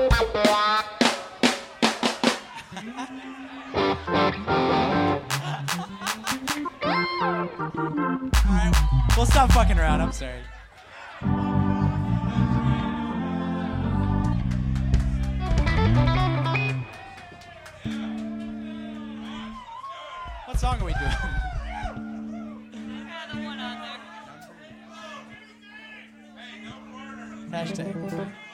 Alright, we'll stop fucking around. I'm sorry. What song are we doing? Hashtag.